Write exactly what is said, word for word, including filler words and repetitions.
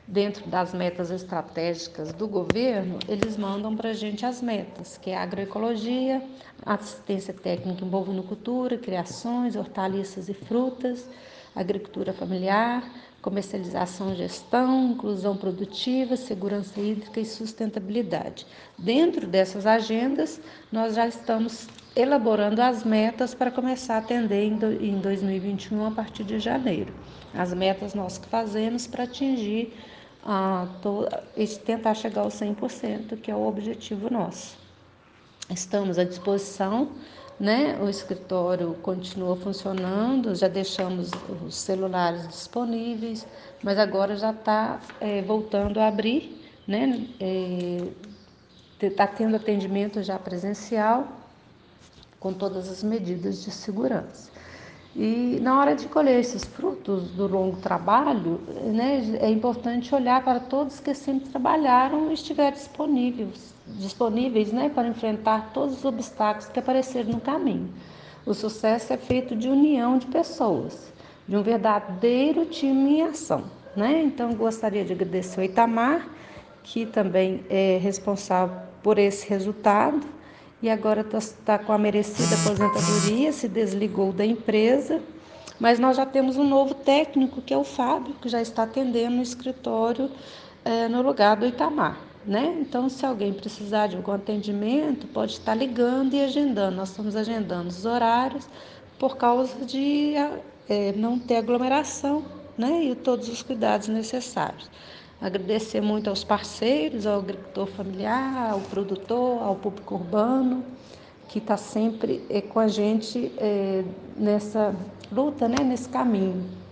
dentro das metas estratégicas do governo, eles mandam para a gente as metas, que é a agroecologia, assistência técnica em bovinocultura, criações, hortaliças e frutas, agricultura familiar, comercialização e gestão, inclusão produtiva, segurança hídrica e sustentabilidade. Dentro dessas agendas, nós já estamos elaborando as metas para começar a atender em dois mil e vinte e um, a partir de janeiro. As metas nós que fazemos para atingir a tentar chegar aos cem por cento, que é o objetivo nosso. Estamos à disposição, né? O escritório continua funcionando, já deixamos os celulares disponíveis, mas agora já está é, voltando a abrir, né? Está é, tendo atendimento já presencial, com todas as medidas de segurança. E na hora de colher esses frutos do longo trabalho, né, é importante olhar para todos que sempre trabalharam e estiveram disponíveis, disponíveis né, para enfrentar todos os obstáculos que apareceram no caminho. O sucesso é feito de união de pessoas, de um verdadeiro time em ação. Né? Então, gostaria de agradecer ao Itamar, que também é responsável por esse resultado, e agora está com a merecida aposentadoria, se desligou da empresa, mas nós já temos um novo técnico, que é o Fábio, que já está atendendo no escritório é, no lugar do Itamar. Né? Então, se alguém precisar de algum atendimento, pode estar ligando e agendando. Nós estamos agendando os horários por causa de é, não ter aglomeração, né? E todos os cuidados necessários. Agradecer muito aos parceiros, ao agricultor familiar, ao produtor, ao público urbano, que está sempre é, com a gente é, nessa luta, né, nesse caminho.